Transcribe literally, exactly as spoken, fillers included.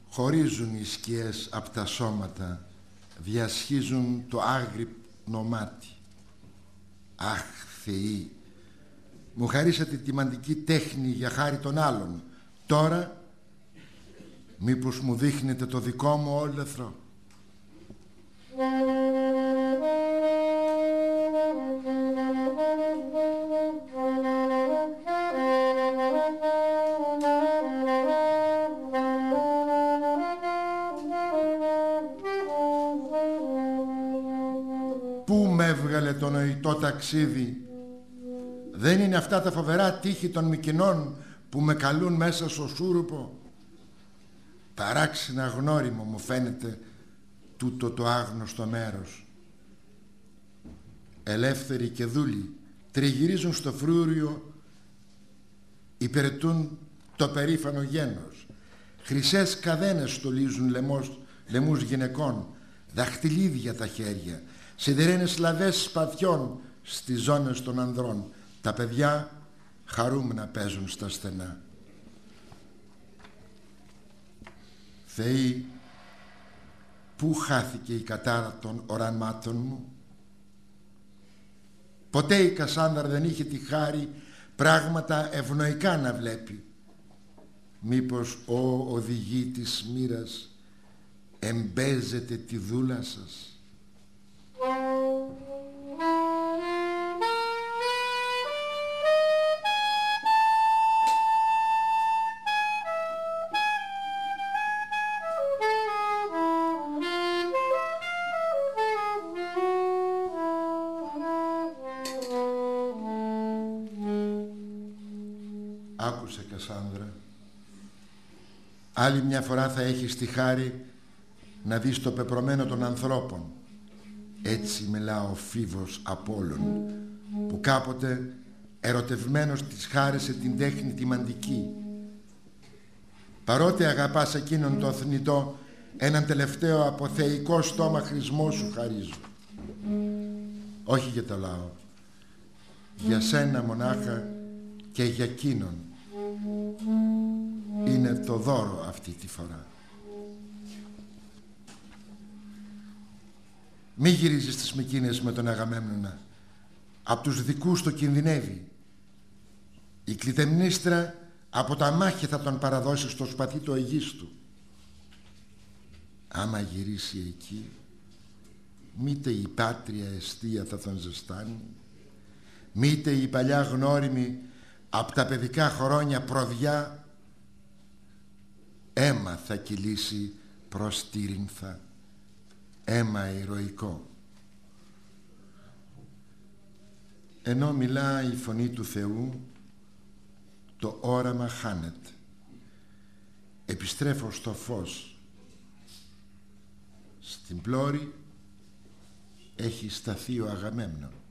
Χωρίζουν οι σκιές απ' τα σώματα, διασχίζουν το άγρυπνο μάτι. Αχ, Θεοί, μου χαρίσατε τη μαντική τέχνη για χάρη των άλλων. Τώρα, μήπως μου δείχνετε το δικό μου όλεθρο? Πού με έβγαλε το νοητό ταξίδι? Δεν είναι αυτά τα φοβερά τείχη των Μικηνών που με καλούν μέσα στο σούρουπο? Παράξενα γνώριμο μου φαίνεται τούτο το άγνωστο μέρος. Ελεύθεροι και δούλοι τριγυρίζουν στο φρούριο, υπηρετούν το περήφανο γένος. Χρυσές καδένες στολίζουν λαιμός, λαιμούς γυναικών, δαχτυλίδια τα χέρια, σιδερένες λαβές σπαθιών στις ζώνες των ανδρών. Τα παιδιά χαρούμενα παίζουν στα στενά. Θεοί, πού χάθηκε η κατάρα των οραμάτων μου? Ποτέ η Κασάνδρα δεν είχε τη χάρη πράγματα ευνοϊκά να βλέπει. Μήπως ο οδηγή της μοίρας εμπέζεται τη δούλα σας? Άκουσε, Κασάνδρα, άλλη μια φορά θα έχεις τη χάρη να δεις το πεπρωμένο των ανθρώπων. Έτσι μιλά ο Φίβος Απόλλων, που κάποτε ερωτευμένος της χάρισε την τέχνη τη μαντική. Παρότι αγαπάς εκείνον το θνητό, έναν τελευταίο αποθεϊκό στόμα χρησμό σου χαρίζω. Όχι για το λαό, για σένα μονάχα και για εκείνον. Είναι το δώρο αυτή τη φορά. Μη γυρίζεις τις Μικήνες με τον Αγαμέμνονα. Απ' τους δικούς το κινδυνεύει. Η Κλητεμνίστρα από τα μάχη θα τον παραδώσει στο σπαθί του Αιγίστου. Άμα γυρίσει εκεί, μήτε η πάτρια εστία θα τον ζεστάνει, μήτε η παλιά γνώριμη απ' τα παιδικά χρόνια προδιά, αίμα θα κυλήσει προς τη Ρινθά, αίμα ηρωικό. Ενώ μιλά η φωνή του Θεού, το όραμα χάνεται. Επιστρέφω στο φως. Στην πλώρη έχει σταθεί ο Αγαμέμνων.